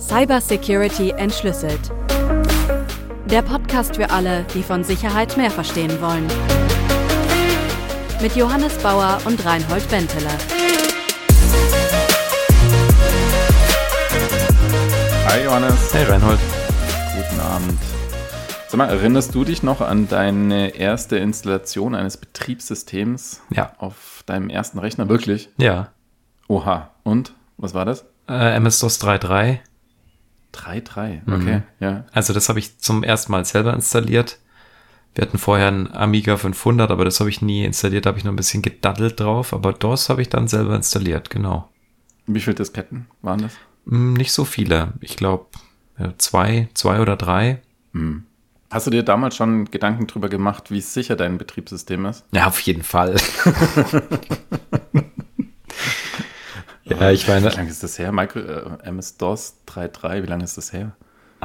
Cybersecurity entschlüsselt. Der Podcast für alle, die von Sicherheit mehr verstehen wollen. Mit Johannes Bauer und Reinhold Benteler. Hi Johannes. Hey Reinhold. Guten Abend. Sag mal, erinnerst du dich noch an deine erste Installation eines Betriebssystems auf deinem ersten Rechner? Wirklich? Ja. Oha. Und? Was war das? MS-DOS 3.3. 3.3, okay, ja. Also das habe ich zum ersten Mal selber installiert. Wir hatten vorher einen Amiga 500, aber das habe ich nie installiert, da habe ich noch ein bisschen gedaddelt drauf. Aber DOS habe ich dann selber installiert, genau. Wie viele Disketten waren das? Nicht so viele. Ich glaube, zwei oder drei. Hast du dir damals schon Gedanken drüber gemacht, wie sicher dein Betriebssystem ist? Ja, auf jeden Fall. Ja, ich meine... Wie lange ist das her? MS-DOS 3.3, wie lange ist das her?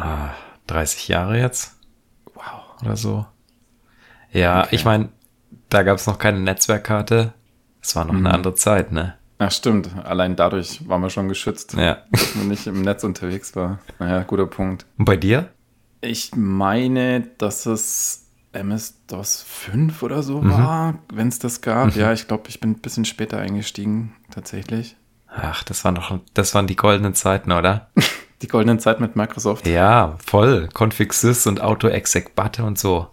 30 Jahre jetzt. Wow. Oder so. Ja, okay. Ich meine, da gab es noch keine Netzwerkkarte. Es war noch eine andere Zeit, ne? Ach stimmt, allein dadurch waren wir schon geschützt, dass man nicht im Netz unterwegs war. Naja, guter Punkt. Und bei dir? Ich meine, dass es MS-DOS 5 oder so war, wenn es das gab. Ja, ich glaube, ich bin ein bisschen später eingestiegen, tatsächlich. Ach, das waren die goldenen Zeiten, oder? Die goldenen Zeiten mit Microsoft. Ja, voll. Config-Sys und Auto-Exec-Butte und so.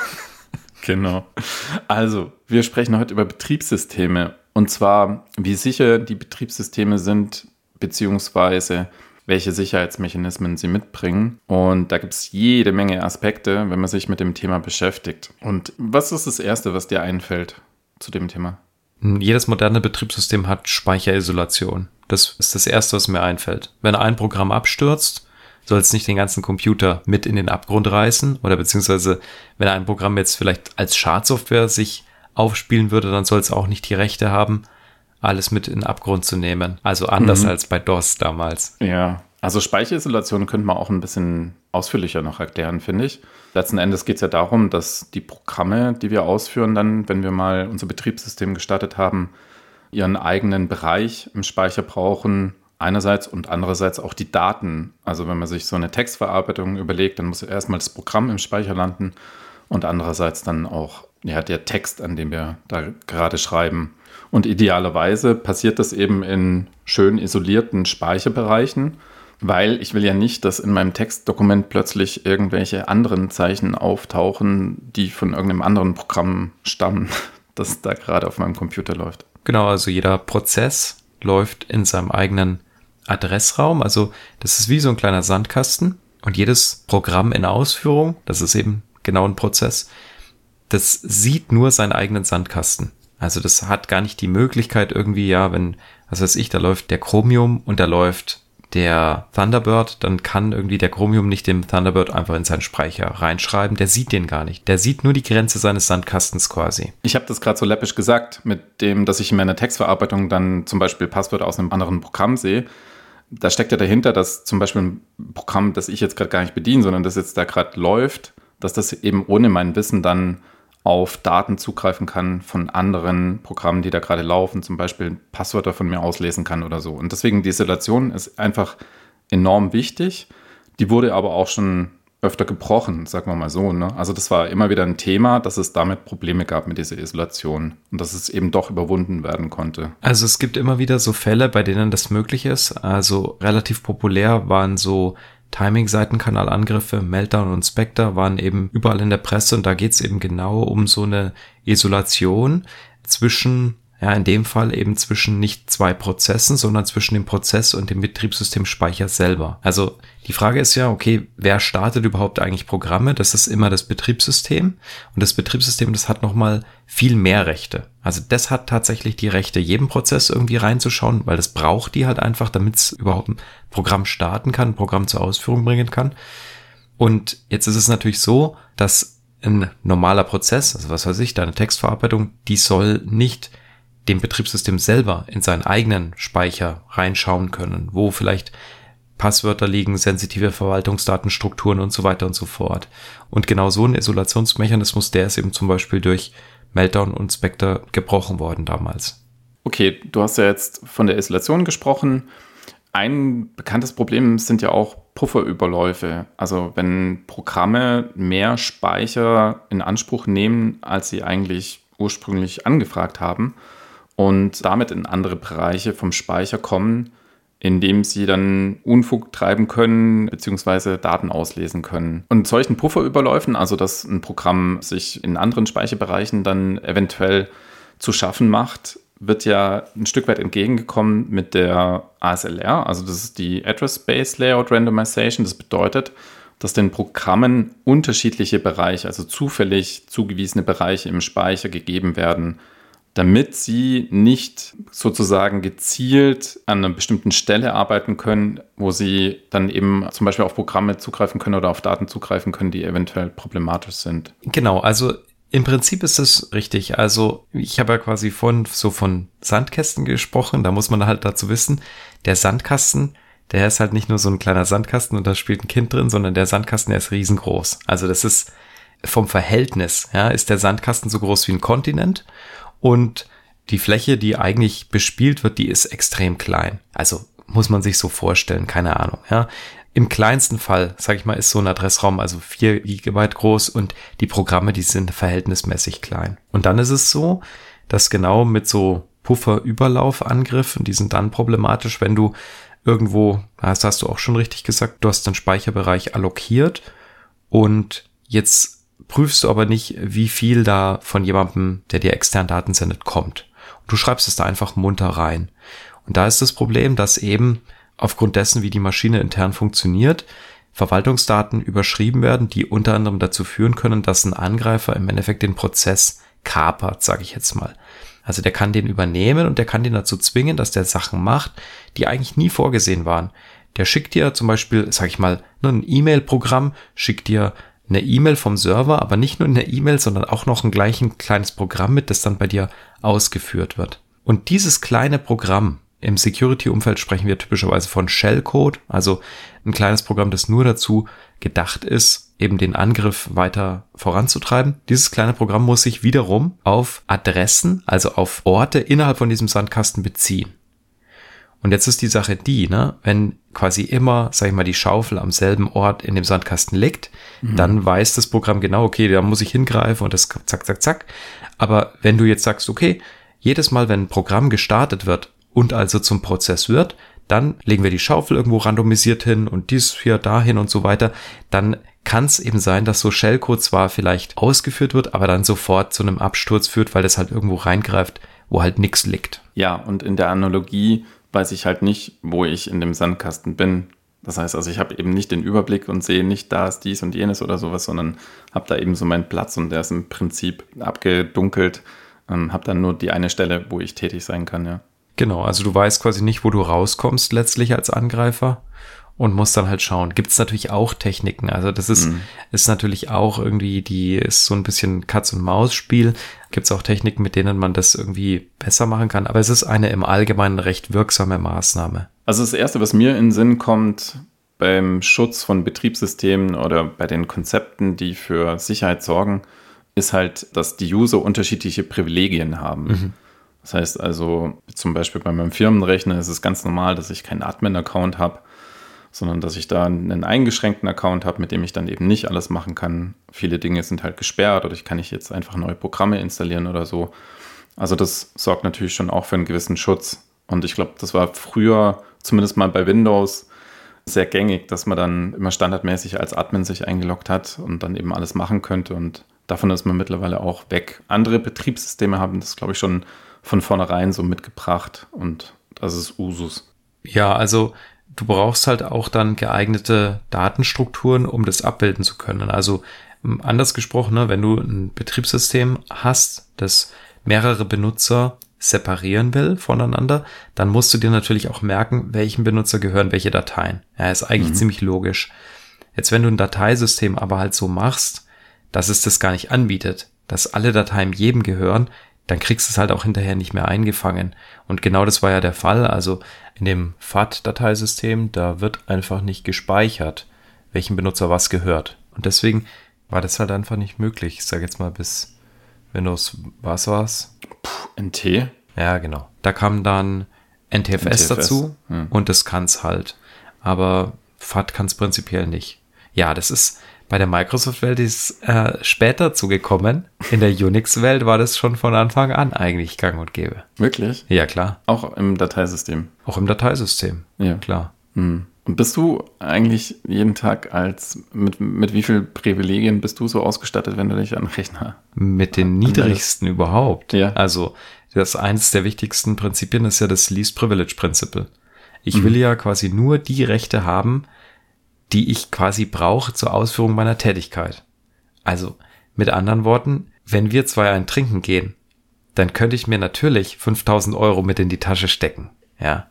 Genau. Also, wir sprechen heute über Betriebssysteme. Und zwar, wie sicher die Betriebssysteme sind, beziehungsweise welche Sicherheitsmechanismen sie mitbringen. Und da gibt es jede Menge Aspekte, wenn man sich mit dem Thema beschäftigt. Und was ist das Erste, was dir einfällt zu dem Thema? Jedes moderne Betriebssystem hat Speicherisolation. Das ist das Erste, was mir einfällt. Wenn ein Programm abstürzt, soll es nicht den ganzen Computer mit in den Abgrund reißen. Oder beziehungsweise, wenn ein Programm jetzt vielleicht als Schadsoftware sich aufspielen würde, dann soll es auch nicht die Rechte haben, alles mit in den Abgrund zu nehmen. Also anders als bei DOS damals. Ja, also Speicherisolation könnte man auch ein bisschen ausführlicher noch erklären, finde ich. Letzten Endes geht es ja darum, dass die Programme, die wir ausführen dann, wenn wir mal unser Betriebssystem gestartet haben, ihren eigenen Bereich im Speicher brauchen, einerseits und andererseits auch die Daten. Also wenn man sich so eine Textverarbeitung überlegt, dann muss erstmal das Programm im Speicher landen und andererseits dann auch der Text, an dem wir da gerade schreiben. Und idealerweise passiert das eben in schön isolierten Speicherbereichen, weil ich will ja nicht, dass in meinem Textdokument plötzlich irgendwelche anderen Zeichen auftauchen, die von irgendeinem anderen Programm stammen, das da gerade auf meinem Computer läuft. Genau, also jeder Prozess läuft in seinem eigenen Adressraum. Also das ist wie so ein kleiner Sandkasten und jedes Programm in Ausführung, das ist eben genau ein Prozess, das sieht nur seinen eigenen Sandkasten. Also das hat gar nicht die Möglichkeit irgendwie, wenn, was weiß ich, da läuft der Chromium und da läuft der Thunderbird, dann kann irgendwie der Chromium nicht den Thunderbird einfach in seinen Speicher reinschreiben. Der sieht den gar nicht. Der sieht nur die Grenze seines Sandkastens quasi. Ich habe das gerade so läppisch gesagt, mit dem, dass ich in meiner Textverarbeitung dann zum Beispiel Passwörter aus einem anderen Programm sehe. Da steckt ja dahinter, dass zum Beispiel ein Programm, das ich jetzt gerade gar nicht bediene, sondern das jetzt da gerade läuft, dass das eben ohne mein Wissen dann auf Daten zugreifen kann von anderen Programmen, die da gerade laufen, zum Beispiel Passwörter von mir auslesen kann oder so. Und deswegen die Isolation ist einfach enorm wichtig. Die wurde aber auch schon öfter gebrochen, sagen wir mal so, ne? Also das war immer wieder ein Thema, dass es damit Probleme gab mit dieser Isolation und dass es eben doch überwunden werden konnte. Also es gibt immer wieder so Fälle, bei denen das möglich ist. Also relativ populär waren so Timing-Seitenkanalangriffe, Meltdown und Spectre waren eben überall in der Presse und da geht es eben genau um so eine Isolation zwischen, in dem Fall eben zwischen nicht zwei Prozessen, sondern zwischen dem Prozess und dem Betriebssystemspeicher selber. Also die Frage ist ja, okay, wer startet überhaupt eigentlich Programme? Das ist immer das Betriebssystem und das Betriebssystem, das hat nochmal viel mehr Rechte. Also das hat tatsächlich die Rechte, jedem Prozess irgendwie reinzuschauen, weil das braucht die halt einfach, damit es überhaupt ein Programm starten kann, ein Programm zur Ausführung bringen kann. Und jetzt ist es natürlich so, dass ein normaler Prozess, also was weiß ich, deine Textverarbeitung, die soll nicht dem Betriebssystem selber in seinen eigenen Speicher reinschauen können, wo vielleicht Passwörter liegen, sensitive Verwaltungsdatenstrukturen und so weiter und so fort. Und genau so ein Isolationsmechanismus, der ist eben zum Beispiel durch Meltdown und Spectre gebrochen worden damals. Okay, du hast ja jetzt von der Isolation gesprochen. Ein bekanntes Problem sind ja auch Pufferüberläufe. Also wenn Programme mehr Speicher in Anspruch nehmen, als sie eigentlich ursprünglich angefragt haben und damit in andere Bereiche vom Speicher kommen, indem sie dann Unfug treiben können bzw. Daten auslesen können. Und solchen Pufferüberläufen, also dass ein Programm sich in anderen Speicherbereichen dann eventuell zu schaffen macht, wird ja ein Stück weit entgegengekommen mit der ASLR, also das ist die Address Space Layout Randomization. Das bedeutet, dass den Programmen unterschiedliche Bereiche, also zufällig zugewiesene Bereiche im Speicher gegeben werden, damit sie nicht sozusagen gezielt an einer bestimmten Stelle arbeiten können, wo sie dann eben zum Beispiel auf Programme zugreifen können oder auf Daten zugreifen können, die eventuell problematisch sind. Genau, also im Prinzip ist es richtig. Also ich habe ja quasi von Sandkästen gesprochen. Da muss man halt dazu wissen, der Sandkasten, der ist halt nicht nur so ein kleiner Sandkasten und da spielt ein Kind drin, sondern der Sandkasten, der ist riesengroß. Also das ist vom Verhältnis, ja, ist der Sandkasten so groß wie ein Kontinent und die Fläche, die eigentlich bespielt wird, die ist extrem klein. Also muss man sich so vorstellen, keine Ahnung, ja. Im kleinsten Fall, sage ich mal, ist so ein Adressraum also 4 Gigabyte groß und die Programme, die sind verhältnismäßig klein. Und dann ist es so, dass genau mit so Pufferüberlaufangriffen, die sind dann problematisch, wenn du irgendwo, das hast du auch schon richtig gesagt, du hast den Speicherbereich allokiert und jetzt prüfst du aber nicht, wie viel da von jemandem, der dir extern Daten sendet, kommt. Und du schreibst es da einfach munter rein. Und da ist das Problem, dass eben aufgrund dessen, wie die Maschine intern funktioniert, Verwaltungsdaten überschrieben werden, die unter anderem dazu führen können, dass ein Angreifer im Endeffekt den Prozess kapert, sage ich jetzt mal. Also der kann den übernehmen und der kann den dazu zwingen, dass der Sachen macht, die eigentlich nie vorgesehen waren. Der schickt dir zum Beispiel, sage ich mal, ein E-Mail-Programm, schickt dir eine E-Mail vom Server, aber nicht nur eine E-Mail, sondern auch noch ein kleines Programm mit, das dann bei dir ausgeführt wird. Und dieses kleine Programm, im Security-Umfeld sprechen wir typischerweise von Shellcode, also ein kleines Programm, das nur dazu gedacht ist, eben den Angriff weiter voranzutreiben. Dieses kleine Programm muss sich wiederum auf Adressen, also auf Orte innerhalb von diesem Sandkasten beziehen. Und jetzt ist die Sache die, wenn quasi immer, sag ich mal, die Schaufel am selben Ort in dem Sandkasten liegt, dann weiß das Programm genau, okay, da muss ich hingreifen und das zack, zack, zack. Aber wenn du jetzt sagst, okay, jedes Mal, wenn ein Programm gestartet wird, und also zum Prozess wird, dann legen wir die Schaufel irgendwo randomisiert hin und dies hier dahin und so weiter, dann kann es eben sein, dass so Shellcode zwar vielleicht ausgeführt wird, aber dann sofort zu einem Absturz führt, weil das halt irgendwo reingreift, wo halt nichts liegt. Ja, und in der Analogie weiß ich halt nicht, wo ich in dem Sandkasten bin. Das heißt also, ich habe eben nicht den Überblick und sehe nicht, da ist dies und jenes oder sowas, sondern habe da eben so meinen Platz und der ist im Prinzip abgedunkelt, habe dann nur die eine Stelle, wo ich tätig sein kann, ja. Genau, also du weißt quasi nicht, wo du rauskommst letztlich als Angreifer und musst dann halt schauen. Gibt es natürlich auch Techniken, also das ist natürlich auch irgendwie, die ist so ein bisschen Katz-und-Maus-Spiel. Gibt es auch Techniken, mit denen man das irgendwie besser machen kann, aber es ist eine im Allgemeinen recht wirksame Maßnahme. Also das Erste, was mir in den Sinn kommt beim Schutz von Betriebssystemen oder bei den Konzepten, die für Sicherheit sorgen, ist halt, dass die User unterschiedliche Privilegien haben. Das heißt also, zum Beispiel bei meinem Firmenrechner ist es ganz normal, dass ich keinen Admin-Account habe, sondern dass ich da einen eingeschränkten Account habe, mit dem ich dann eben nicht alles machen kann. Viele Dinge sind halt gesperrt oder ich kann nicht jetzt einfach neue Programme installieren oder so. Also das sorgt natürlich schon auch für einen gewissen Schutz. Und ich glaube, das war früher, zumindest mal bei Windows, sehr gängig, dass man dann immer standardmäßig als Admin sich eingeloggt hat und dann eben alles machen könnte. Und davon ist man mittlerweile auch weg. Andere Betriebssysteme haben das, glaube ich, schon von vornherein so mitgebracht und das ist Usus. Ja, also du brauchst halt auch dann geeignete Datenstrukturen, um das abbilden zu können. Also anders gesprochen, wenn du ein Betriebssystem hast, das mehrere Benutzer separieren will voneinander, dann musst du dir natürlich auch merken, welchen Benutzer gehören welche Dateien. Ja, ist eigentlich ziemlich logisch. Jetzt, wenn du ein Dateisystem aber halt so machst, dass es das gar nicht anbietet, dass alle Dateien jedem gehören, dann kriegst du es halt auch hinterher nicht mehr eingefangen. Und genau das war ja der Fall. Also in dem FAT-Dateisystem, da wird einfach nicht gespeichert, welchem Benutzer was gehört. Und deswegen war das halt einfach nicht möglich. Ich sage jetzt mal bis Windows, was war's? NT? Ja, genau. Da kam dann NTFS dazu und das kann's halt. Aber FAT kann es prinzipiell nicht. Ja, das ist bei der Microsoft-Welt ist später zugekommen. In der Unix-Welt war das schon von Anfang an eigentlich gang und gäbe. Wirklich? Ja, klar. Auch im Dateisystem? Auch im Dateisystem, ja, klar. Und bist du eigentlich jeden Tag mit wie viel Privilegien bist du so ausgestattet, wenn du dich an den Rechner? Mit den niedrigsten überhaupt. Ja. Also, das eines der wichtigsten Prinzipien ist ja das Least Privilege Principle. Ich will ja quasi nur die Rechte haben, die ich quasi brauche zur Ausführung meiner Tätigkeit. Also, mit anderen Worten, wenn wir zwei ein Trinken gehen, dann könnte ich mir natürlich 5.000 Euro mit in die Tasche stecken. Ja.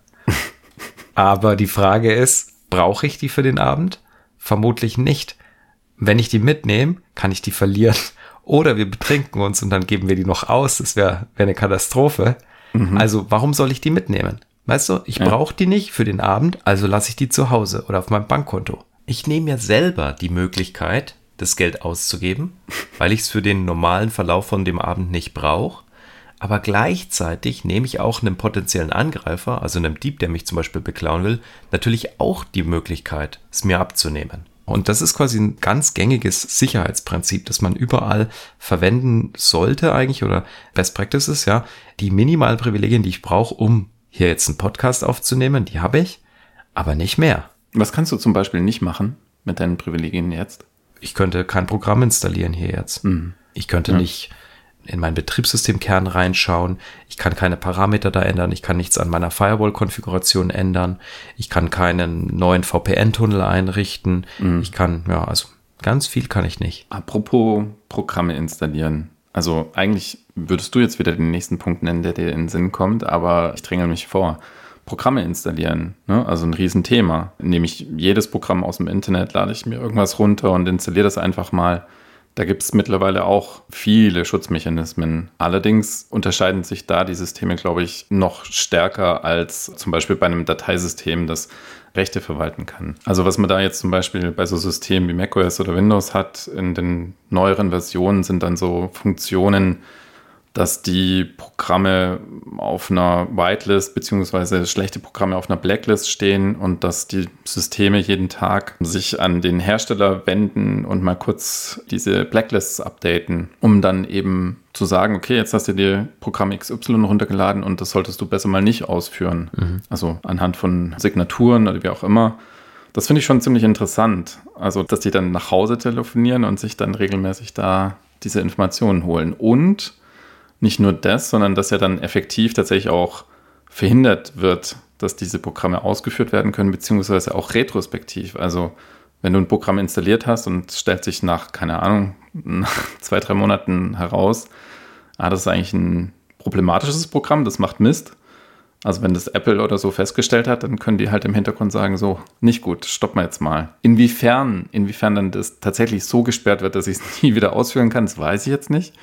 Aber die Frage ist, brauche ich die für den Abend? Vermutlich nicht. Wenn ich die mitnehme, kann ich die verlieren. Oder wir betrinken uns und dann geben wir die noch aus. Das wäre eine Katastrophe. Also warum soll ich die mitnehmen? Weißt du, ich brauche die nicht für den Abend, also lasse ich die zu Hause oder auf meinem Bankkonto. Ich nehme ja selber die Möglichkeit, das Geld auszugeben, weil ich es für den normalen Verlauf von dem Abend nicht brauche. Aber gleichzeitig nehme ich auch einem potenziellen Angreifer, also einem Dieb, der mich zum Beispiel beklauen will, natürlich auch die Möglichkeit, es mir abzunehmen. Und das ist quasi ein ganz gängiges Sicherheitsprinzip, das man überall verwenden sollte eigentlich, oder Best Practices, ja. Die minimalen Privilegien, die ich brauche, um hier jetzt einen Podcast aufzunehmen, die habe ich, aber nicht mehr. Was kannst du zum Beispiel nicht machen mit deinen Privilegien jetzt? Ich könnte kein Programm installieren hier jetzt. Ich könnte nicht in meinen Betriebssystemkern reinschauen. Ich kann keine Parameter da ändern. Ich kann nichts an meiner Firewall-Konfiguration ändern. Ich kann keinen neuen VPN-Tunnel einrichten. Ich kann, also ganz viel kann ich nicht. Apropos Programme installieren. Also eigentlich würdest du jetzt wieder den nächsten Punkt nennen, der dir in den Sinn kommt, aber ich dränge mich vor. Programme installieren, ne? Also ein Riesenthema. Nehme ich jedes Programm aus dem Internet, lade ich mir irgendwas runter und installiere das einfach mal. Da gibt es mittlerweile auch viele Schutzmechanismen. Allerdings unterscheiden sich da die Systeme, glaube ich, noch stärker als zum Beispiel bei einem Dateisystem, das Rechte verwalten kann. Also was man da jetzt zum Beispiel bei so Systemen wie macOS oder Windows hat, in den neueren Versionen sind dann so Funktionen, dass die Programme auf einer Whitelist beziehungsweise schlechte Programme auf einer Blacklist stehen und dass die Systeme jeden Tag sich an den Hersteller wenden und mal kurz diese Blacklists updaten, um dann eben zu sagen, okay, jetzt hast du dir Programm XY runtergeladen und das solltest du besser mal nicht ausführen. Also anhand von Signaturen oder wie auch immer. Das finde ich schon ziemlich interessant. Also, dass die dann nach Hause telefonieren und sich dann regelmäßig da diese Informationen holen. Und nicht nur das, sondern dass ja dann effektiv tatsächlich auch verhindert wird, dass diese Programme ausgeführt werden können, beziehungsweise auch retrospektiv. Also wenn du ein Programm installiert hast und es stellt sich nach, keine Ahnung, nach 2-3 Monaten heraus, das ist eigentlich ein problematisches Programm, das macht Mist. Also wenn das Apple oder so festgestellt hat, dann können die halt im Hintergrund sagen, so, nicht gut, stoppen wir jetzt mal. Inwiefern dann das tatsächlich so gesperrt wird, dass ich es nie wieder ausführen kann, das weiß ich jetzt nicht.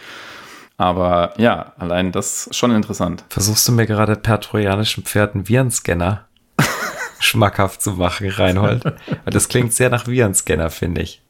Aber ja, allein das ist schon interessant. Versuchst du mir gerade per trojanischen Pferd einen Virenscanner schmackhaft zu machen, Reinhold? Weil das klingt sehr nach Virenscanner, finde ich.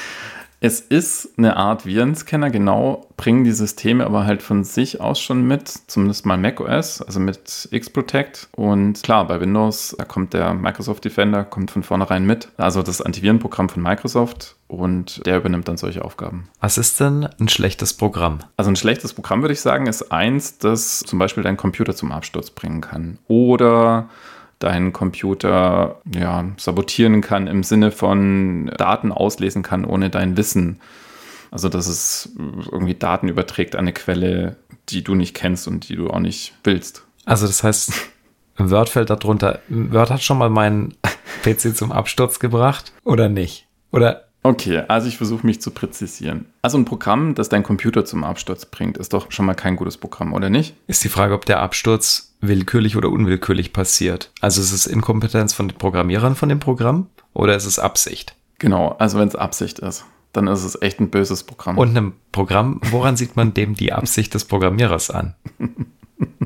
Es ist eine Art Virenscanner, genau, bringen die Systeme aber halt von sich aus schon mit, zumindest mal macOS, also mit Xprotect. Und klar, bei Windows, da kommt der Microsoft Defender, kommt von vornherein mit. Also das Antivirenprogramm von Microsoft und der übernimmt dann solche Aufgaben. Was ist denn ein schlechtes Programm? Also ein schlechtes Programm, würde ich sagen, ist eins, das zum Beispiel deinen Computer zum Absturz bringen kann. Oder deinen Computer sabotieren kann im Sinne von Daten auslesen kann ohne dein Wissen. Also dass es irgendwie Daten überträgt an eine Quelle, die du nicht kennst und die du auch nicht willst. Also das heißt, Word fällt da drunter. Word hat schon mal meinen PC zum Absturz gebracht oder nicht? Oder? Okay, also ich versuche mich zu präzisieren. Also ein Programm, das deinen Computer zum Absturz bringt, ist doch schon mal kein gutes Programm, oder nicht? Ist die Frage, ob der Absturz willkürlich oder unwillkürlich passiert. Also ist es Inkompetenz von den Programmierern von dem Programm oder ist es Absicht? Genau, also wenn es Absicht ist, dann ist es echt ein böses Programm. Und einem Programm, woran sieht man dem die Absicht des Programmierers an?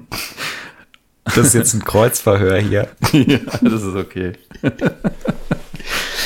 Das ist jetzt ein Kreuzverhör hier. Ja, das ist okay.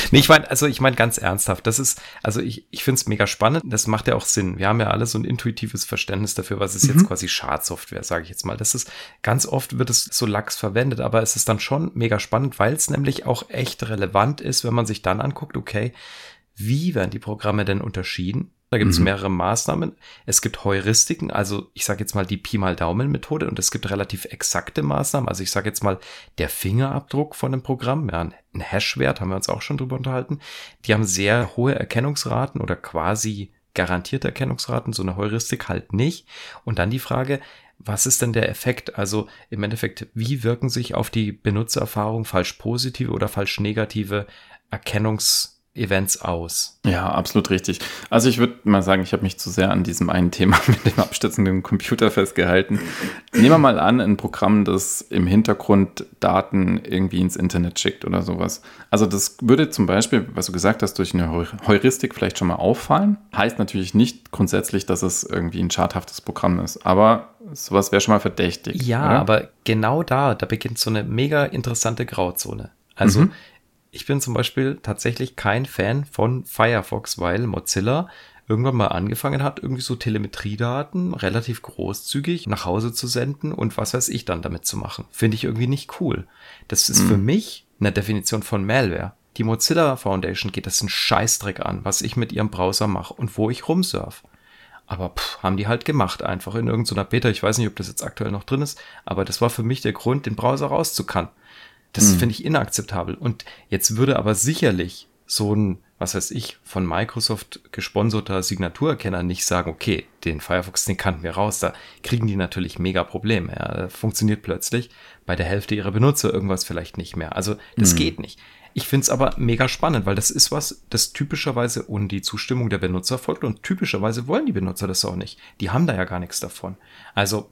Nee, ich meine ganz ernsthaft, das ist, also ich finde es mega spannend, das macht ja auch Sinn. Wir haben ja alle so ein intuitives Verständnis dafür, was ist jetzt quasi Schadsoftware, sage ich jetzt mal. Das ist, ganz oft wird es so lax verwendet, aber es ist dann schon mega spannend, weil es nämlich auch echt relevant ist, wenn man sich dann anguckt, okay, wie werden die Programme denn unterschieden? Da gibt es mehrere Maßnahmen. Es gibt Heuristiken, also ich sage jetzt mal die Pi mal Daumen-Methode, und es gibt relativ exakte Maßnahmen. Also ich sage jetzt mal der Fingerabdruck von einem Programm, ja, ein Hashwert, haben wir uns auch schon drüber unterhalten. Die haben sehr hohe Erkennungsraten oder quasi garantierte Erkennungsraten, so eine Heuristik halt nicht. Und dann die Frage, was ist denn der Effekt? Also im Endeffekt, wie wirken sich auf die Benutzererfahrung falsch positive oder falsch negative Erkennungsevents aus? Ja, absolut richtig. Also ich würde mal sagen, ich habe mich zu sehr an diesem einen Thema mit dem abstützenden Computer festgehalten. Nehmen wir mal an, ein Programm, das im Hintergrund Daten irgendwie ins Internet schickt oder sowas. Also das würde zum Beispiel, was du gesagt hast, durch eine Heuristik vielleicht schon mal auffallen. Heißt natürlich nicht grundsätzlich, dass es irgendwie ein schadhaftes Programm ist. Aber sowas wäre schon mal verdächtig. Ja, oder? aber genau da beginnt so eine mega interessante Grauzone. Also ich bin zum Beispiel tatsächlich kein Fan von Firefox, weil Mozilla irgendwann mal angefangen hat, irgendwie so Telemetriedaten relativ großzügig nach Hause zu senden und was weiß ich dann damit zu machen. Finde ich irgendwie nicht cool. Das ist für mich eine Definition von Malware. Die Mozilla Foundation geht das einen Scheißdreck an, was ich mit ihrem Browser mache und wo ich rumsurf. Aber haben die halt gemacht, einfach in irgendeiner Beta. Ich weiß nicht, ob das jetzt aktuell noch drin ist, aber das war für mich der Grund, den Browser rauszukann. Das finde ich inakzeptabel. Und jetzt würde aber sicherlich so ein, was weiß ich, von Microsoft gesponserter Signaturerkenner nicht sagen, okay, den Firefox, den kannten wir raus. Da kriegen die natürlich mega Probleme. Ja. Funktioniert plötzlich bei der Hälfte ihrer Benutzer irgendwas vielleicht nicht mehr. Also das geht nicht. Ich finde es aber mega spannend, weil das ist was, das typischerweise ohne die Zustimmung der Benutzer folgt, und typischerweise wollen die Benutzer das auch nicht. Die haben da ja gar nichts davon. Also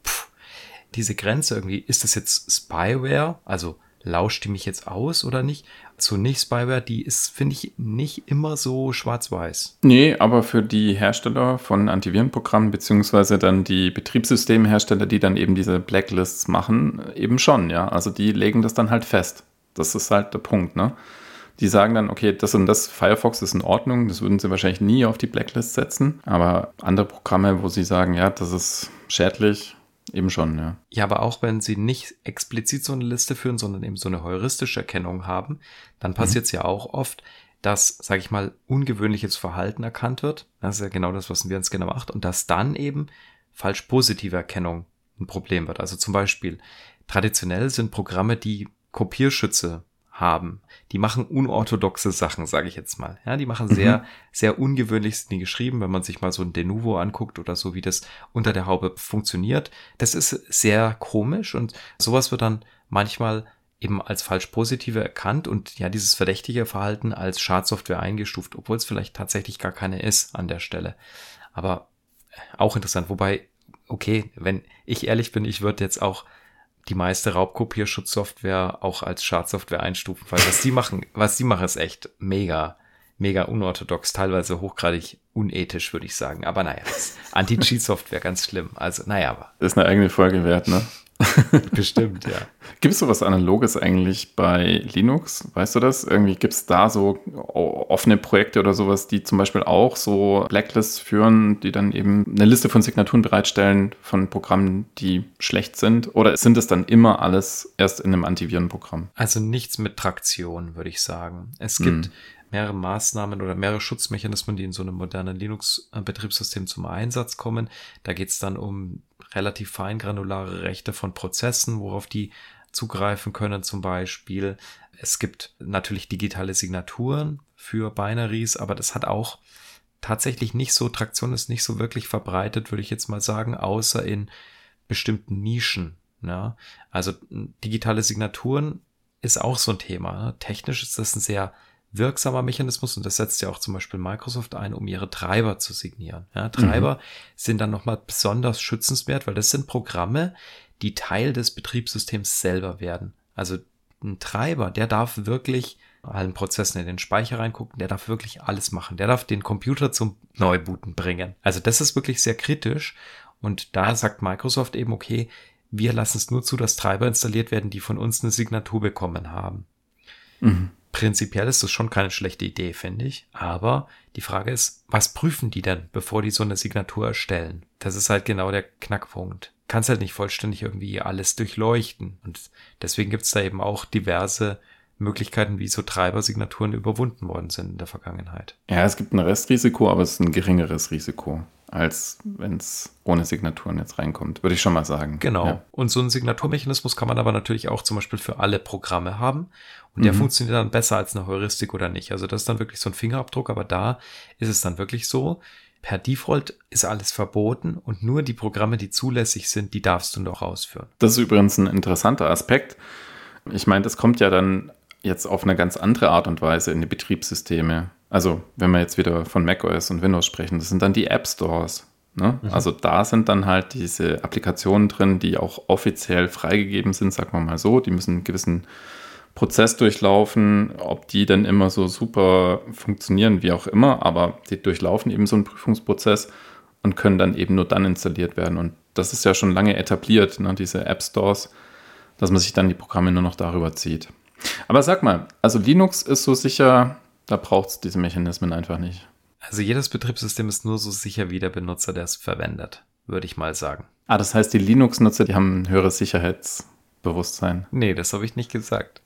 diese Grenze irgendwie, ist das jetzt Spyware? Also lauscht die mich jetzt aus oder nicht? So Nicht-Spyware, die ist, finde ich, nicht immer so schwarz-weiß. Nee, aber für die Hersteller von Antivirenprogrammen beziehungsweise dann die Betriebssystemhersteller, die dann eben diese Blacklists machen, eben schon, ja. Also die legen das dann halt fest. Das ist halt der Punkt, ne? Die sagen dann, okay, das und das Firefox ist in Ordnung, das würden sie wahrscheinlich nie auf die Blacklist setzen, aber andere Programme, wo sie sagen, ja, das ist schädlich, eben schon, ja. Ja, aber auch wenn sie nicht explizit so eine Liste führen, sondern eben so eine heuristische Erkennung haben, dann passiert es ja auch oft, dass, sage ich mal, ungewöhnliches Verhalten erkannt wird. Das ist ja genau das, was ein Virenscanner macht. Und dass dann eben falsch positive Erkennung ein Problem wird. Also zum Beispiel, traditionell sind Programme, die Kopierschütze haben, die machen unorthodoxe Sachen, sage ich jetzt mal. Ja, die machen sehr, sehr ungewöhnlich sind die geschrieben, wenn man sich mal so ein Denuvo anguckt oder so, wie das unter der Haube funktioniert. Das ist sehr komisch und sowas wird dann manchmal eben als falsch positive erkannt und ja, dieses verdächtige Verhalten als Schadsoftware eingestuft, obwohl es vielleicht tatsächlich gar keine ist an der Stelle. Aber auch interessant, wobei, okay, wenn ich ehrlich bin, ich würde jetzt auch die meiste Raubkopierschutzsoftware auch als Schadsoftware einstufen, weil was die machen, ist echt mega, mega unorthodox, teilweise hochgradig unethisch, würde ich sagen. Aber naja, Anti-Cheat-Software, ganz schlimm. Also, naja, aber. Ist eine eigene Folge wert, ne? Bestimmt, ja. Gibt es sowas Analoges eigentlich bei Linux? Weißt du das? Irgendwie gibt es da so offene Projekte oder sowas, die zum Beispiel auch so Blacklists führen, die dann eben eine Liste von Signaturen bereitstellen von Programmen, die schlecht sind? Oder sind es dann immer alles erst in einem Antivirenprogramm? Also nichts mit Traktion, würde ich sagen. Es gibt mehrere Maßnahmen oder mehrere Schutzmechanismen, die in so einem modernen Linux-Betriebssystem zum Einsatz kommen. Da geht es dann um relativ feingranulare Rechte von Prozessen, worauf die zugreifen können zum Beispiel. Es gibt natürlich digitale Signaturen für Binaries, aber das hat auch tatsächlich nicht so, Traktion ist nicht so wirklich verbreitet, würde ich jetzt mal sagen, außer in bestimmten Nischen. Ja? Also digitale Signaturen ist auch so ein Thema. Ne? Technisch ist das ein sehr wirksamer Mechanismus und das setzt ja auch zum Beispiel Microsoft ein, um ihre Treiber zu signieren. Ja, Treiber sind dann nochmal besonders schützenswert, weil das sind Programme, die Teil des Betriebssystems selber werden. Also ein Treiber, der darf wirklich allen Prozessen in den Speicher reingucken, der darf wirklich alles machen. Der darf den Computer zum Neubooten bringen. Also das ist wirklich sehr kritisch und da sagt Microsoft eben, okay, wir lassen es nur zu, dass Treiber installiert werden, die von uns eine Signatur bekommen haben. Prinzipiell ist das schon keine schlechte Idee, finde ich. Aber die Frage ist, was prüfen die denn, bevor die so eine Signatur erstellen? Das ist halt genau der Knackpunkt. Kannst halt nicht vollständig irgendwie alles durchleuchten. Und deswegen gibt es da eben auch diverse Möglichkeiten, wie so Treibersignaturen überwunden worden sind in der Vergangenheit. Ja, es gibt ein Restrisiko, aber es ist ein geringeres Risiko, als wenn es ohne Signaturen jetzt reinkommt, würde ich schon mal sagen. Genau. Ja. Und so einen Signaturmechanismus kann man aber natürlich auch zum Beispiel für alle Programme haben. Und der funktioniert dann besser als eine Heuristik oder nicht. Also das ist dann wirklich so ein Fingerabdruck, aber da ist es dann wirklich so, per Default ist alles verboten und nur die Programme, die zulässig sind, die darfst du noch ausführen. Das ist übrigens ein interessanter Aspekt. Ich meine, das kommt ja dann jetzt auf eine ganz andere Art und Weise in die Betriebssysteme. Also wenn wir jetzt wieder von macOS und Windows sprechen, das sind dann die App Stores. Ne? Also da sind dann halt diese Applikationen drin, die auch offiziell freigegeben sind, sagen wir mal so. Die müssen einen gewissen Prozess durchlaufen, ob die dann immer so super funktionieren, wie auch immer, aber die durchlaufen eben so einen Prüfungsprozess und können dann eben nur dann installiert werden. Und das ist ja schon lange etabliert, ne, diese App Stores, dass man sich dann die Programme nur noch darüber zieht. Aber sag mal, also Linux ist so sicher, da braucht es diese Mechanismen einfach nicht. Also jedes Betriebssystem ist nur so sicher wie der Benutzer, der es verwendet, würde ich mal sagen. Ah, das heißt, die Linux-Nutzer, die haben ein höheres Sicherheitsbewusstsein. Nee, das habe ich nicht gesagt.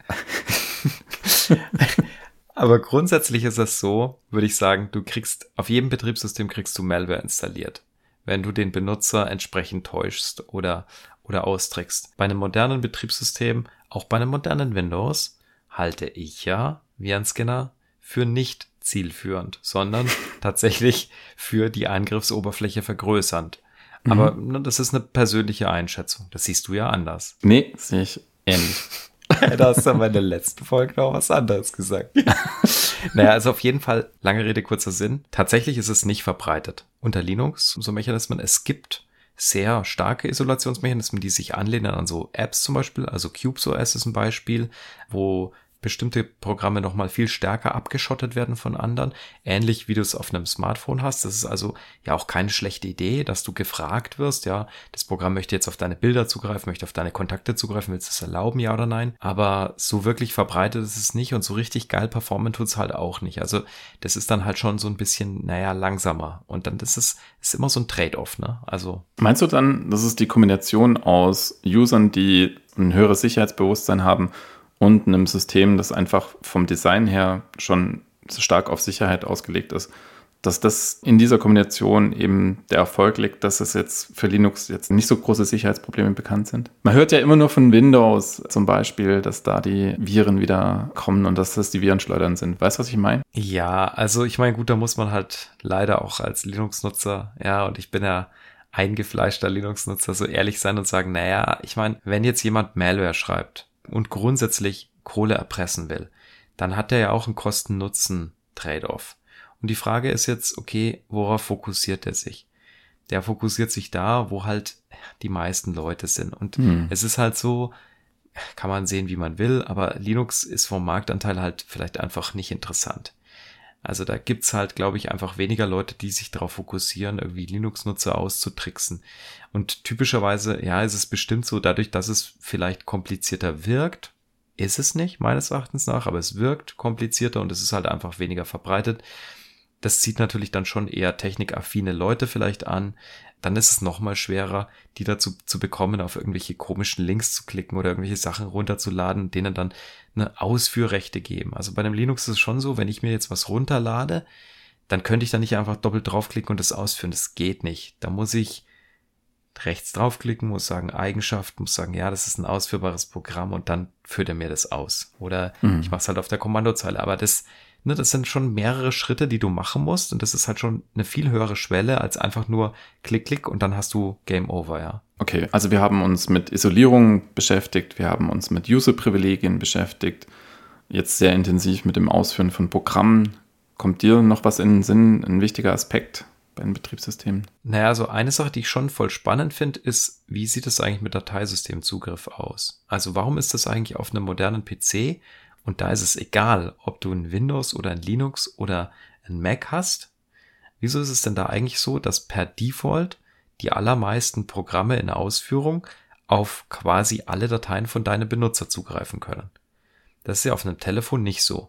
Aber grundsätzlich ist es so, würde ich sagen, du kriegst, auf jedem Betriebssystem kriegst du Malware installiert, wenn du den Benutzer entsprechend täuschst oder austrickst. Bei einem modernen Betriebssystem, auch bei einem modernen Windows, halte ich ja Virenscanner für nicht zielführend, sondern tatsächlich für die Angriffsoberfläche vergrößernd. Aber das ist eine persönliche Einschätzung. Das siehst du ja anders. Nee, sehe ich ähnlich. Da hast du aber in der letzten Folge noch was anderes gesagt. Naja, also auf jeden Fall, lange Rede, kurzer Sinn. Tatsächlich ist es nicht verbreitet unter Linux, so Mechanismen. Es gibt sehr starke Isolationsmechanismen, die sich anlehnen an so Apps zum Beispiel. Also CubesOS ist ein Beispiel, wo bestimmte Programme nochmal viel stärker abgeschottet werden von anderen. Ähnlich wie du es auf einem Smartphone hast. Das ist also ja auch keine schlechte Idee, dass du gefragt wirst, ja, das Programm möchte jetzt auf deine Bilder zugreifen, möchte auf deine Kontakte zugreifen, willst du es erlauben, ja oder nein? Aber so wirklich verbreitet ist es nicht und so richtig geil performen tut es halt auch nicht. Also das ist dann halt schon so ein bisschen, langsamer. Und dann ist immer so ein Trade-off, ne? Also. Meinst du dann, das ist die Kombination aus Usern, die ein höheres Sicherheitsbewusstsein haben und einem System, das einfach vom Design her schon stark auf Sicherheit ausgelegt ist, dass das in dieser Kombination eben der Erfolg liegt, dass es jetzt für Linux jetzt nicht so große Sicherheitsprobleme bekannt sind? Man hört ja immer nur von Windows zum Beispiel, dass da die Viren wieder kommen und dass das die Virenschleudern sind. Weißt du, was ich meine? Ja, also ich meine, gut, da muss man halt leider auch als Linux-Nutzer, ja, und ich bin ja eingefleischter Linux-Nutzer, so ehrlich sein und sagen, ich meine, wenn jetzt jemand Malware schreibt und grundsätzlich Kohle erpressen will, dann hat er ja auch einen Kosten-Nutzen-Trade-off. Und die Frage ist jetzt, okay, worauf fokussiert er sich? Der fokussiert sich da, wo halt die meisten Leute sind. Und es ist halt so, kann man sehen, wie man will, aber Linux ist vom Marktanteil halt vielleicht einfach nicht interessant. Also da gibt's halt, glaube ich, einfach weniger Leute, die sich darauf fokussieren, irgendwie Linux-Nutzer auszutricksen. Und typischerweise, ist es bestimmt so, dadurch, dass es vielleicht komplizierter wirkt, ist es nicht, meines Erachtens nach, aber es wirkt komplizierter und es ist halt einfach weniger verbreitet. Das zieht natürlich dann schon eher technikaffine Leute vielleicht an. Dann ist es nochmal schwerer, die dazu zu bekommen, auf irgendwelche komischen Links zu klicken oder irgendwelche Sachen runterzuladen, denen dann eine Ausführrechte geben. Also bei einem Linux ist es schon so, wenn ich mir jetzt was runterlade, dann könnte ich da nicht einfach doppelt draufklicken und das ausführen. Das geht nicht. Da muss ich rechts draufklicken, muss sagen Eigenschaft, muss sagen, ja, das ist ein ausführbares Programm und dann führt er mir das aus. Oder ich mache es halt auf der Kommandozeile. Aber das sind schon mehrere Schritte, die du machen musst und das ist halt schon eine viel höhere Schwelle als einfach nur Klick, Klick und dann hast du Game Over, ja. Okay, also wir haben uns mit Isolierung beschäftigt, wir haben uns mit User-Privilegien beschäftigt, jetzt sehr intensiv mit dem Ausführen von Programmen. Kommt dir noch was in den Sinn, ein wichtiger Aspekt bei den Betriebssystemen? Also eine Sache, die ich schon voll spannend finde, ist, wie sieht es eigentlich mit Dateisystemzugriff aus? Also warum ist das eigentlich auf einem modernen PC? Und da ist es egal, ob du ein Windows oder ein Linux oder ein Mac hast. Wieso ist es denn da eigentlich so, dass per Default die allermeisten Programme in Ausführung auf quasi alle Dateien von deinem Benutzer zugreifen können? Das ist ja auf einem Telefon nicht so.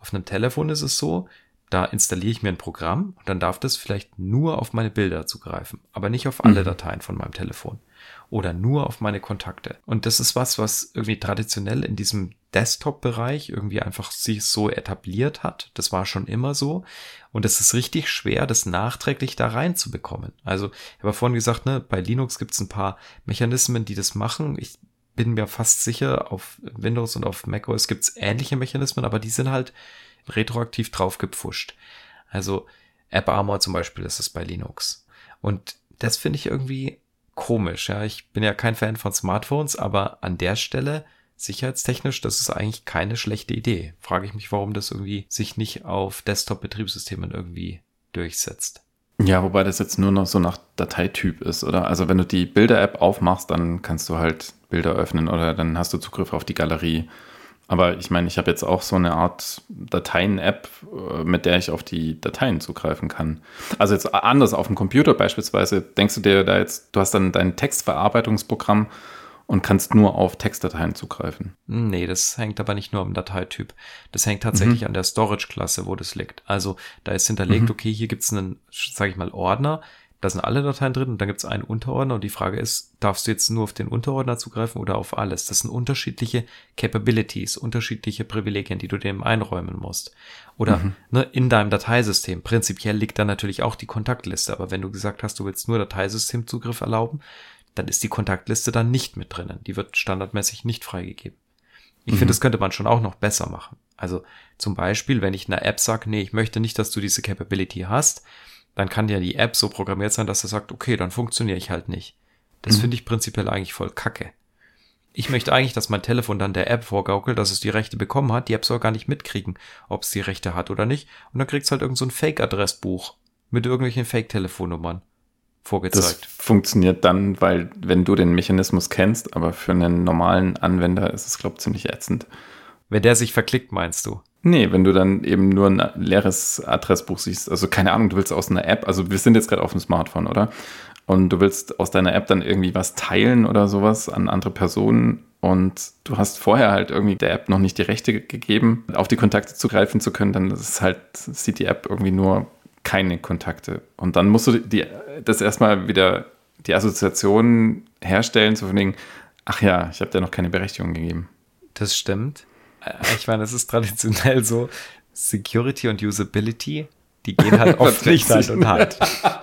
Auf einem Telefon ist es so, da installiere ich mir ein Programm und dann darf das vielleicht nur auf meine Bilder zugreifen, aber nicht auf alle Dateien von meinem Telefon oder nur auf meine Kontakte. Und das ist was irgendwie traditionell in diesem Desktop-Bereich irgendwie einfach sich so etabliert hat. Das war schon immer so. Und es ist richtig schwer, das nachträglich da reinzubekommen. Also ich habe ja vorhin gesagt, ne, bei Linux gibt es ein paar Mechanismen, die das machen. Ich bin mir fast sicher, auf Windows und auf macOS gibt es ähnliche Mechanismen, aber die sind halt retroaktiv drauf gepfuscht. Also AppArmor zum Beispiel ist es bei Linux. Und das finde ich irgendwie komisch. Ja, ich bin ja kein Fan von Smartphones, aber an der Stelle sicherheitstechnisch, das ist eigentlich keine schlechte Idee. Frage ich mich, warum das irgendwie sich nicht auf Desktop-Betriebssystemen irgendwie durchsetzt. Ja, wobei das jetzt nur noch so nach Dateityp ist, oder? Also wenn du die Bilder-App aufmachst, dann kannst du halt Bilder öffnen oder dann hast du Zugriff auf die Galerie. Aber ich meine, ich habe jetzt auch so eine Art Dateien-App, mit der ich auf die Dateien zugreifen kann. Also jetzt anders auf dem Computer beispielsweise, denkst du dir da jetzt, du hast dann dein Textverarbeitungsprogramm und kannst nur auf Textdateien zugreifen. Nee, das hängt aber nicht nur am Dateityp. Das hängt tatsächlich an der Storage-Klasse, wo das liegt. Also da ist hinterlegt, okay, hier gibt's einen, sage ich mal, Ordner, da sind alle Dateien drin und dann gibt's einen Unterordner und die Frage ist, darfst du jetzt nur auf den Unterordner zugreifen oder auf alles? Das sind unterschiedliche Capabilities, unterschiedliche Privilegien, die du dem einräumen musst. Oder ne, in deinem Dateisystem. Prinzipiell liegt da natürlich auch die Kontaktliste, aber wenn du gesagt hast, du willst nur Dateisystemzugriff erlauben, dann ist die Kontaktliste dann nicht mit drinnen. Die wird standardmäßig nicht freigegeben. Ich finde, das könnte man schon auch noch besser machen. Also zum Beispiel, wenn ich einer App sage, nee, ich möchte nicht, dass du diese Capability hast, dann kann ja die App so programmiert sein, dass er sagt, okay, dann funktioniere ich halt nicht. Das finde ich prinzipiell eigentlich voll kacke. Ich möchte eigentlich, dass mein Telefon dann der App vorgaukelt, dass es die Rechte bekommen hat. Die App soll gar nicht mitkriegen, ob es die Rechte hat oder nicht. Und dann kriegt es halt irgend so ein Fake-Adressbuch mit irgendwelchen Fake-Telefonnummern vorgezeigt. Das funktioniert dann, weil wenn du den Mechanismus kennst, aber für einen normalen Anwender ist es, glaube ich, ziemlich ätzend. Wenn der sich verklickt, meinst du? Nee, wenn du dann eben nur ein leeres Adressbuch siehst, also keine Ahnung, du willst aus einer App, also wir sind jetzt gerade auf dem Smartphone, oder? Und du willst aus deiner App dann irgendwie was teilen oder sowas an andere Personen und du hast vorher halt irgendwie der App noch nicht die Rechte gegeben, auf die Kontakte zugreifen zu können, dann sieht die App irgendwie nur keine Kontakte. Und dann musst du das erstmal wieder die Assoziation herstellen, so von wegen, ach ja, ich habe dir noch keine Berechtigung gegeben. Das stimmt. Ich meine, es ist traditionell so, Security und Usability, die gehen halt oft nicht Hand in Hand.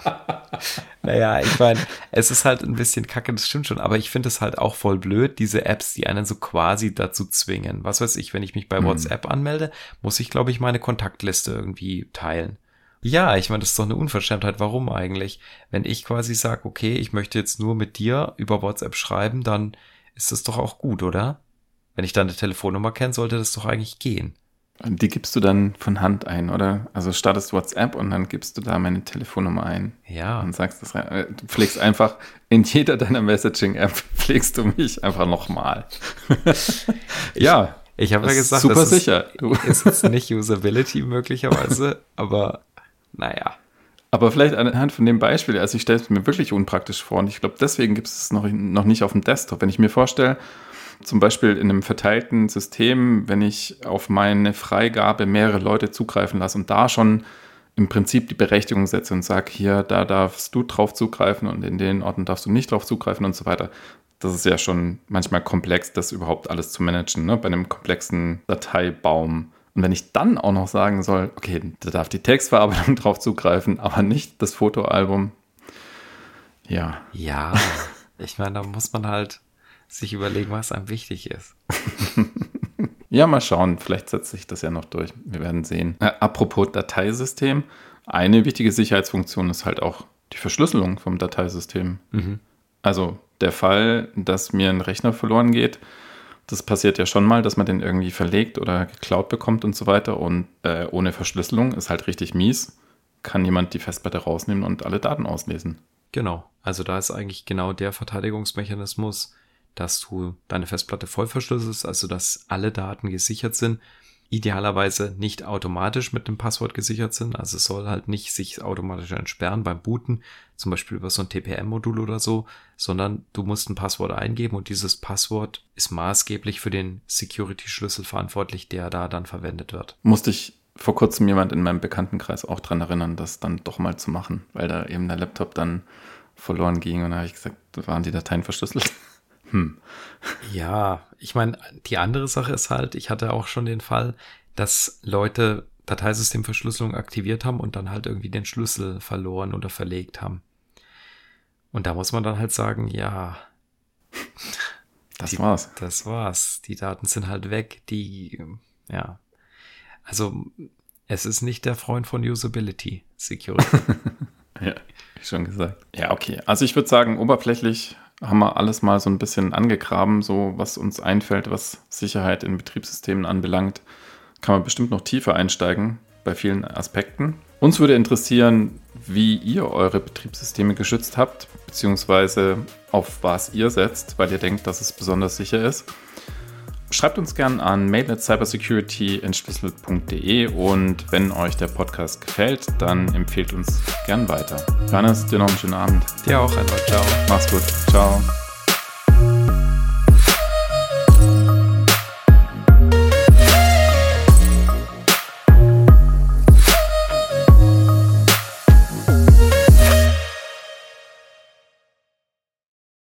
Naja, ich meine, es ist halt ein bisschen kacke, das stimmt schon, aber ich finde es halt auch voll blöd, diese Apps, die einen so quasi dazu zwingen. Was weiß ich, wenn ich mich bei WhatsApp anmelde, muss ich, glaube ich, meine Kontaktliste irgendwie teilen. Ja, ich meine, das ist doch eine Unverschämtheit. Warum eigentlich? Wenn ich quasi sage, okay, ich möchte jetzt nur mit dir über WhatsApp schreiben, dann ist das doch auch gut, oder? Wenn ich deine Telefonnummer kenne, sollte das doch eigentlich gehen. Die gibst du dann von Hand ein, oder? Also startest WhatsApp und dann gibst du da meine Telefonnummer ein. Ja. Und sagst das rein. Du pflegst einfach in jeder deiner Messaging-App pflegst du mich einfach nochmal. Ja. Ich habe ja gesagt, super das sicher. Ist jetzt nicht Usability möglicherweise, aber naja. Aber vielleicht anhand von dem Beispiel, also ich stelle es mir wirklich unpraktisch vor und ich glaube, deswegen gibt es noch nicht auf dem Desktop. Wenn ich mir vorstelle, zum Beispiel in einem verteilten System, wenn ich auf meine Freigabe mehrere Leute zugreifen lasse und da schon im Prinzip die Berechtigung setze und sage, hier, da darfst du drauf zugreifen und in den Orten darfst du nicht drauf zugreifen und so weiter. Das ist ja schon manchmal komplex, das überhaupt alles zu managen, ne? Bei einem komplexen Dateibaum. Und wenn ich dann auch noch sagen soll, okay, da darf die Textverarbeitung drauf zugreifen, aber nicht das Fotoalbum. Ja. Ja, ich meine, da muss man halt sich überlegen, was einem wichtig ist. Ja, mal schauen, vielleicht setzt sich das ja noch durch. Wir werden sehen. Apropos Dateisystem, eine wichtige Sicherheitsfunktion ist halt auch die Verschlüsselung vom Dateisystem. Also der Fall, dass mir ein Rechner verloren geht, das passiert ja schon mal, dass man den irgendwie verlegt oder geklaut bekommt und so weiter. Und ohne Verschlüsselung ist halt richtig mies. Kann jemand die Festplatte rausnehmen und alle Daten auslesen. Genau, also da ist eigentlich genau der Verteidigungsmechanismus, dass du deine Festplatte voll verschlüsselst, also dass alle Daten gesichert sind idealerweise nicht automatisch mit dem Passwort gesichert sind. Also es soll halt nicht sich automatisch entsperren beim Booten, zum Beispiel über so ein TPM-Modul oder so, sondern du musst ein Passwort eingeben und dieses Passwort ist maßgeblich für den Security-Schlüssel verantwortlich, der da dann verwendet wird. Musste ich vor kurzem jemand in meinem Bekanntenkreis auch dran erinnern, das dann doch mal zu machen, weil da eben der Laptop dann verloren ging und da habe ich gesagt, waren die Dateien verschlüsselt? Ja, ich meine, die andere Sache ist halt, ich hatte auch schon den Fall, dass Leute Dateisystemverschlüsselung aktiviert haben und dann halt irgendwie den Schlüssel verloren oder verlegt haben. Und da muss man dann halt sagen, ja, das war's. Das war's. Die Daten sind halt weg, ja. Also, es ist nicht der Freund von Usability Security. Ja, wie schon gesagt. Ja, okay. Also ich würde sagen, oberflächlich haben wir alles mal so ein bisschen angegraben, so was uns einfällt, was Sicherheit in Betriebssystemen anbelangt. Kann man bestimmt noch tiefer einsteigen bei vielen Aspekten. Uns würde interessieren, wie ihr eure Betriebssysteme geschützt habt, beziehungsweise auf was ihr setzt, weil ihr denkt, dass es besonders sicher ist. Schreibt uns gern an mail@cybersecurityentschlüsselt.de und wenn euch der Podcast gefällt, dann empfehlt uns gern weiter. Johannes, dir noch einen schönen Abend. Dir auch einmal. Ciao. Mach's gut. Ciao.